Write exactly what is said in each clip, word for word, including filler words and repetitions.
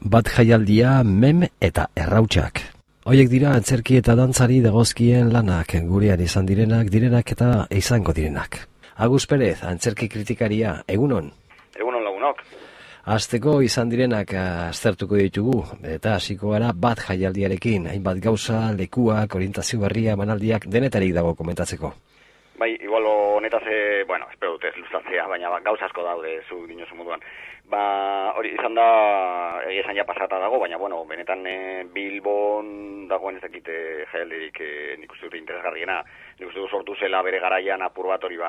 Bat jaialdia, mem eta errautsak. Hoiek dira antzerki eta dantzari dagozkien lanak, gurean izan direnak, direnak eta izango direnak. Agus Perez, antzerki kritikaria, egunon? Egunon lagunok. Hasteko izan direnak aztertuko ditugu, eta hasiko gara bat jaialdiarekin, hainbat gauza, lekuak, orientazio berria, emanaldiak, denetarik dago komentatzeko. Bai, igual honetaz, eh, bueno, espero dut ez luzatzea, baina ba, gauza asko daude zu dinosu moduan. Ba, hori izan da, egia esan ja pasata dago, baina, bueno, benetan eh, Bilbon dagoen ez dakite jaialdirik eh, nik uste dut interesgarriena, nik uste dut sortu zela bere garaian apur bat hori ba,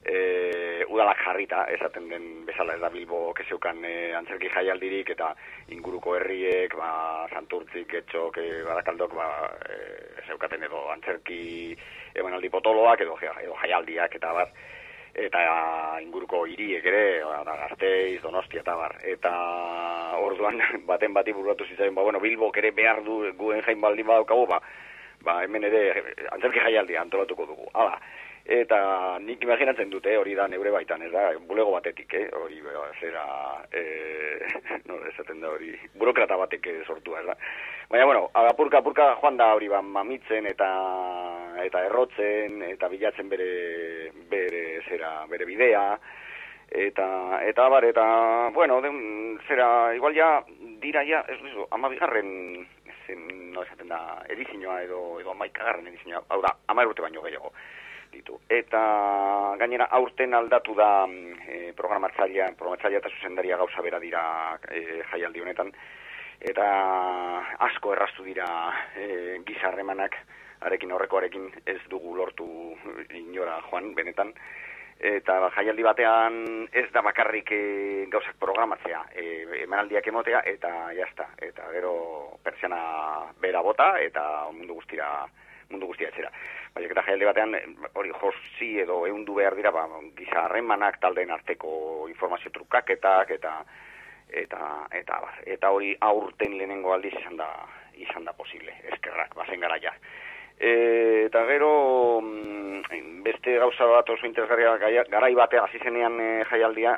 eh, udalak jarrita, esaten den bezala ez da Bilbo kezeukan eh, antzerki jaialdirik eta inguruko herriek, ba, Santurtzik, Getxok, eh, Barakaldok, ba, eh, zeukaten edo antzerki emanaldi potoloak edo, edo jaialdiak eta bar, eta inguruko hiriek ere, da Gasteiz, Donostia eta bar, eta orduan baten bati bururatu zitzaion, ba, bueno, Bilbok ere behar du guen jain baldin badaukagu, ba, ba, hemen ere antzerki jaialdia antolatuko dugu, hala. Eta nik imaginatzen dute, hori da neure baitan, ez da, bulego batetik, eh? Hori, bera, zera, eh, no, esaten da hori, burokrata batek sortua, ez da. Baina, bueno, apurka, apurka joan da hori ba, mamitzen eta eta errotzen, eta bilatzen bere, bere, zera, bere bidea, eta, eta bar, eta, bueno, den, zera, igual ja, dira ja, ez duzu, ama bigarren, zen, no, esaten da, edizinoa edo, edo amaikagarren edizinoa, hau da, ama urte baino gehiago. Ditu. Eta gainera aurten aldatu da e, programatzailea, programatzailea eta zuzendaria gauza bera dira e, jaialdi honetan, eta asko erraztu dira e, gizarremanak, arekin horrekoarekin ez dugu lortu inora joan, benetan, eta jaialdi batean ez da bakarrik e, gauzak programatzea, e, emanaldiak emotea, eta jazta, eta gero pertsiana bera bota, eta mundu guztira mundu guztia etxera. Baina eta jaialdi batean, hori josi edo ehundu behar dira, ba, giza harremanak taldeen arteko informazio trukaketak, eta eta eta bar. Eta hori aurten lehenengo aldiz izan da, izan da posible, eskerrak, bazen garaia. E, eta gero, beste gauza bat oso interesgarria garai batean hasi zenean e, jaialdia,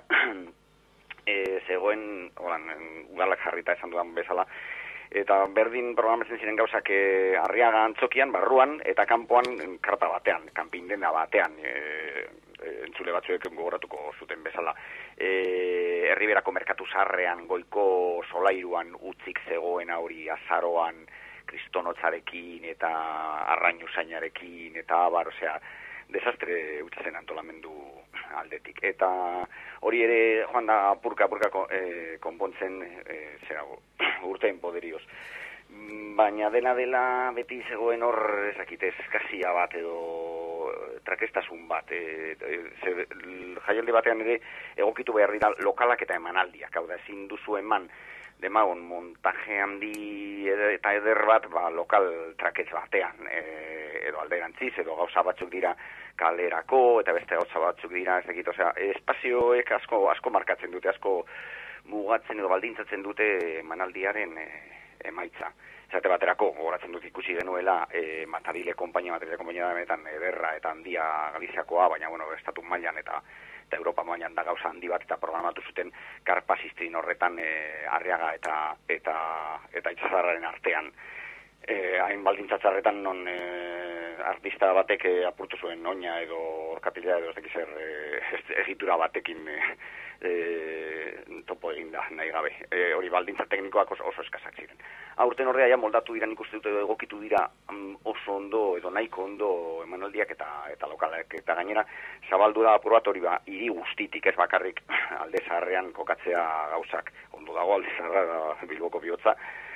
e, zegoen, horan, udalak jarrita esan dudan bezala, eta berdin programatzen ziren gauzak e, Arriaga antzokian, barruan, eta kanpoan karta batean, kanpindena batean, e, e, entzule batzuek gogoratuko zuten bezala. E, Herriberako merkatu zarrean, goiko solairuan utzik zegoen hori azaroan, kristonotzarekin eta arrainu zainarekin, eta bar, osea, desastre utzazen antolamendu aldetik. Eta hori ere, joan da, apurka, apurka e, konpontzen, e, zera, urteen poderioz. Baina dena dela beti zegoen hor, ezakitez, eskazia bat edo trakestasun bat. E, e, ze, jaialdi batean ere egokitu behar dira lokalak eta emanaldiak. Hau da, ezin duzu eman, demagon, montaje handi eta eder bat, ba, lokal traketz batean, e, edo alderantziz, edo gauza batzuk dira kalerako, eta beste gauza batzuk dira, ez dakit, osea, espazioek asko, asko markatzen dute, asko mugatzen edo baldintzatzen dute emanaldiaren e, emaitza. Zate baterako, gogoratzen dut ikusi genuela, e, Matarile kompainia, Matarile kompainia da ederra eta handia Galiziakoa, baina, bueno, estatu mailan eta eta Europa mailan da gauza handi bat, eta programatu zuten karpasistrin horretan e, Arriaga eta eta eta Itxasarraren artean. E, hain baldintzatzarretan non e, artista batek e, apurtu zuen oina edo orkatila edo ez dakiz er e, egitura batekin e, e, topo eginda nahi gabe. E, hori baldintza teknikoak oso, oso eskasak ziren. Aurten horrea ja moldatu dira, nik uste dut edo egokitu dira um, oso ondo edo nahiko ondo emanaldiak eta eta lokalak. Eta gainera zabaldu da apur bat hori ba, hiri guztitik ez bakarrik Alde Zaharrean kokatzea gauzak. Ondo dago Alde Zaharra Bilboko bihotza,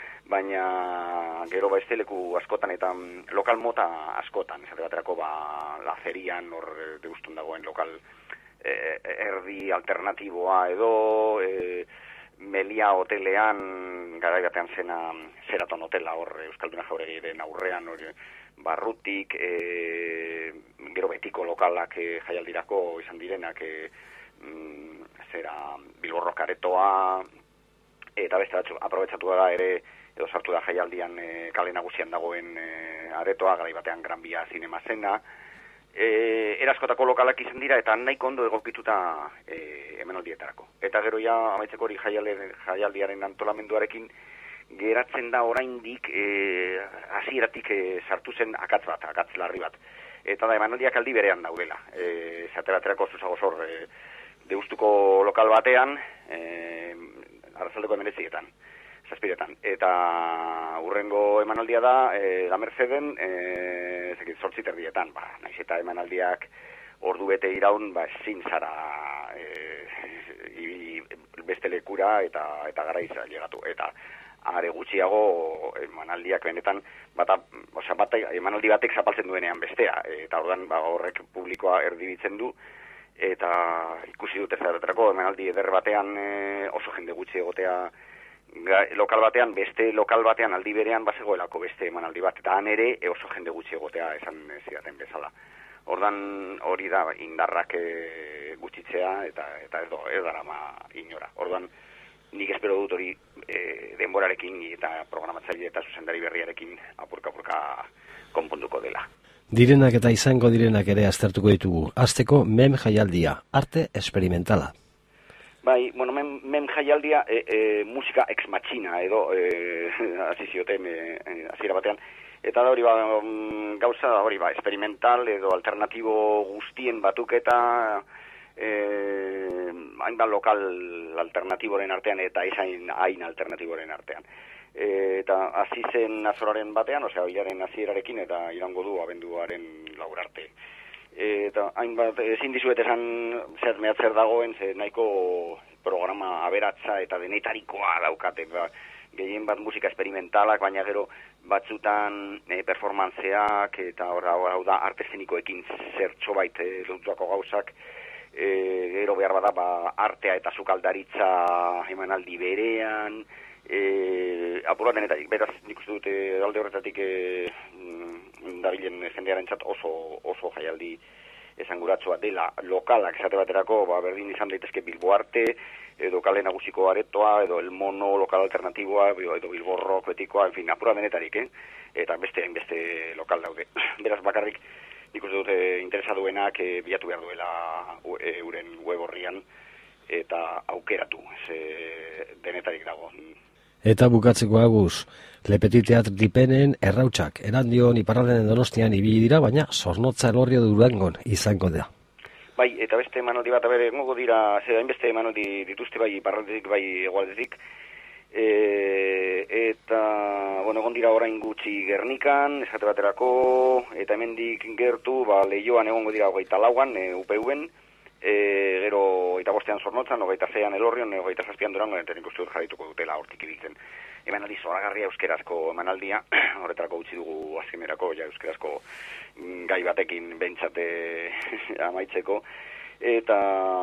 baina gero ba esteleku askotan eta lokal mota askotan, esate baterako ba Lazerian hor deustun dagoen lokal eh, erdi alternatiboa edo eh, Melia hotelean garai batean zena Zeraton hotela hor Euskalduna Jauregiren aurrean hor barrutik e, gero betiko lokalak e, jaialdirako izan direnak e, mm, zera Bilborro Karetoa eta beste batzu aprobetxatu da ere edo sartu da jaialdian e, kale nagusian dagoen e, aretoa garai batean Gran Via Zinema zena E, eraskotako lokalak izan dira eta nahiko ondo egokituta e, emanaldietarako. Eta gero ja amaitzeko hori jaialdiaren antolamenduarekin geratzen da oraindik e, hasieratik e, sartu zen akatz bat, akatz larri bat. Eta da emanaldiak aldi berean daudela. E, Zate baterako zuzagozor e, deustuko lokal batean, e, arrazaldeko emenezietan. Zazpiretan. Eta urrengo emanaldia da, e, la Merceden, e, zekit, zortzit erdietan, ba, naiz eta emanaldiak ordu bete iraun, ba, ezin zara e, beste lekura eta, eta gara izan llegatu. Eta are gutxiago emanaldiak benetan, bata, oza, bat, emanaldi batek zapaltzen duenean bestea, eta ordan ba, horrek publikoa erdibitzen du, eta ikusi dute zeraterako emanaldi eder batean e, oso jende gutxi egotea, lokal batean, beste lokal batean aldi berean bazegoelako beste emanaldi bat, eta han ere oso jende gutxi egotea esan zidaten bezala. Ordan hori da indarrak e, gutxitzea eta eta ez do, ez darama inora. Ordan nik espero dut hori e, denborarekin eta programatzaile eta zuzendari berriarekin apurka-apurka konponduko dela. Direnak eta izango direnak ere aztertuko ditugu. Hasteko mem jaialdia, arte experimentala. Bai, bueno, mem, mem jaialdia e, e, musika ex machina edo e, hasi zioten hasiera e, batean. Eta da hori ba, gauza hori ba, experimental edo alternatibo guztien batuketa e, hainbat lokal alternatiboren artean eta izain hain alternatiboren artean. E, eta hasi zen azoraren batean, osea, hilaren hasierarekin eta irango du abenduaren laur arte. Eta hainbat ezin dizuet esan zer mehatzer dagoen, ze nahiko programa aberatza eta denetarikoa daukate, ba, gehien bat musika experimentalak, baina gero batzutan e, performantzeak eta hau da arte eszenikoekin zertxo bait e, lotuako gauzak, e, gero behar bada ba, artea eta sukaldaritza emanaldi berean, e, apura denetarik, beraz nik uste dute alde horretatik e, dabilen jendearentzat oso oso jaialdi esanguratsua dela. Lokalak esate baterako ba, berdin izan daitezke Bilbo Arte edo kale nagusiko aretoa edo el mono lokal alternatiboa edo Bilbo Rock betikoa, en fin, apura denetarik, eh? Eta beste beste lokal daude. Beraz bakarrik nik uste dute interesa duenak e, bilatu behar duela euren web horrian eta aukeratu, ze denetarik dago. Eta bukatzeko Agus, Lepeti Teatr Dipenen errautsak, Erandion, Iparralden, Donostian ibili dira, baina Zornotza, Elorrio, Durangon izango da. Bai, eta beste emanaldi bat, abere, egongo dira, zera, beste emanaldi dituzte bai Iparraldetik, bai Hegoaldetik, e, eta, bueno, egon dira orain gutxi Gernikan, esate baterako, eta hemendik gertu, ba, Leioan egongo dira hogeita lauan, e, U P U-en, e, gero eta bostean Zornotzan, hogeita zeian Elorrion, hogeita zazpian Durangon, eta nik uste dut jarrituko dutela hortik ibiltzen. Emanaldi zoragarria euskerazko emanaldia, horretarako utzi dugu azkenerako, ja euskerazko gai batekin bentsate amaitzeko. Eta,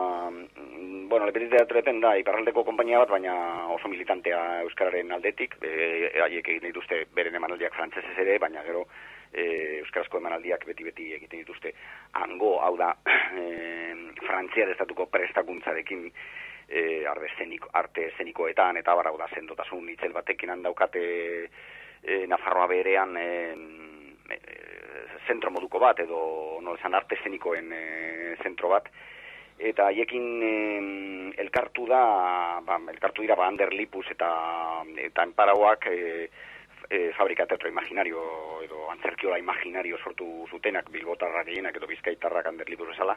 bueno, Lepeti Teatrepen da, Iparraldeko konpainia bat, baina oso militantea euskararen aldetik, e, haiek egiten dituzte beren emanaldiak frantsesez ere, baina gero e, euskarazko emanaldiak beti-beti egiten dituzte hango, hau da, e, frantziar estatuko prestakuntzarekin, E, arte eszenikoetan eta barau da sendotasun itzel batekin handaukate e, Nafarroa berean e, e, zentro moduko bat edo no esan arte eszenikoen e, zentro bat eta haiekin e, elkartu da ba, elkartu dira ba, Ander Lipus eta eta enparauak e, e, Fabrika Teatro Imaginario edo antzerkiola imaginario sortu zutenak bilbotarrak gehienak edo bizkaitarrak Ander Lipus esala.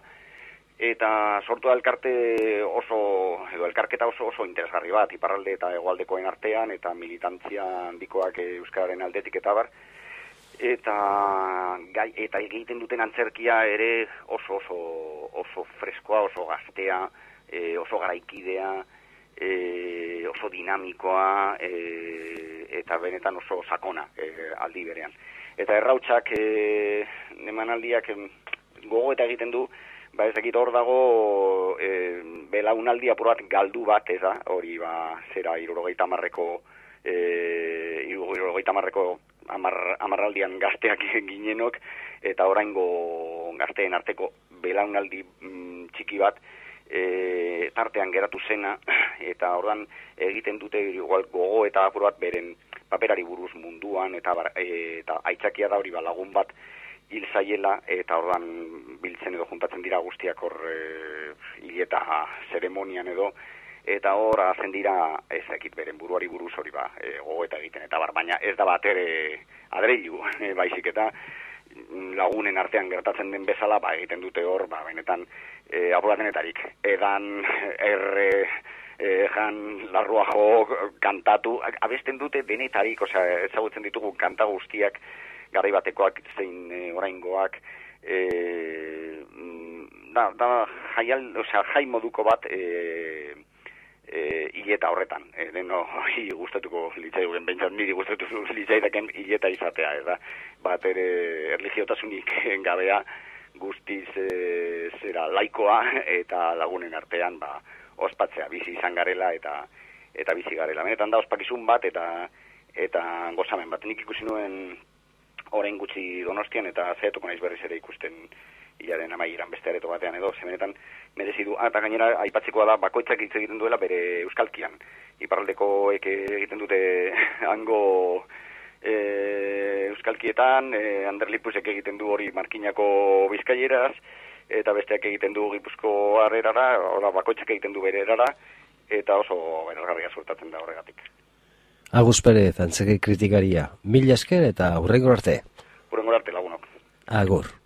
Eta sortu da elkarte oso, edo elkarketa oso oso interesgarri bat, Iparralde eta Hegoaldekoen artean, eta militantzia handikoak euskararen aldetik eta bar. Eta, gai, eta egiten duten antzerkia ere oso oso, oso freskoa, oso gaztea, e, oso garaikidea, e, oso dinamikoa, e, eta benetan oso sakona e, aldi berean. Eta errautsak e, emanaldiak e, gogo eta egiten du, ba ez dakit hor dago e, belaunaldi apur bat galdu bat, ez da, hori ba, zera hirurogeita hamarreko e, hirurogeita hamarreko amar, amarraldian gazteak ginenok, eta oraingo gazteen arteko belaunaldi mm, txiki bat e, tartean geratu zena, eta ordan egiten dute igual gogo eta apur bat beren paperari buruz munduan, eta, bar, e, eta aitzakia da hori ba, lagun bat hil zaiela, eta ordan biltzen edo juntatzen dira guztiak hor e, hileta zeremonian edo, eta hor hazen dira ezakit beren buruari buruz hori ba, e, gogoeta egiten, eta bar, baina ez da bat ere adreilu, e, baizik eta lagunen artean gertatzen den bezala, ba, egiten dute hor, ba, benetan, e, apuratenetarik, edan, erre, e, jan, larrua jo, kantatu, abesten dute denetarik, osea, ezagutzen ditugu kanta guztiak, garai batekoak, zein e, oraingoak, e, da, da, jaial, osea, jai moduko bat, e, E, hileta horretan, e, deno hi gustatuko litzaiduken, bentsat niri gustatuko litzaidaken hileta izatea, ez da, bat ere erligiotasunik gabea guztiz e, zera laikoa eta lagunen artean ba, ospatzea, bizi izan garela eta eta bizi garela. Benetan da ospakizun bat eta eta gozamen bat. Nik ikusi nuen orain gutxi Donostian eta zehatuko naiz berriz ere ikusten hilaren amaieran beste areto batean edo, zemenetan merezi du, eta gainera aipatzekoa da bakoitzak hitz egiten duela bere euskalkian. Iparraldekoek egiten dute hango e, euskalkietan, e, Anderlipusek egiten du hori markinako bizkaieraz, eta besteak egiten du Gipuzkoar erara, ora bakoitzak egiten du bere erara, eta oso berazgarria suertatzen da horregatik. Agus Perez, antzerki kritikaria, mila esker eta hurrengo arte. Hurrengo arte lagunok. Agur.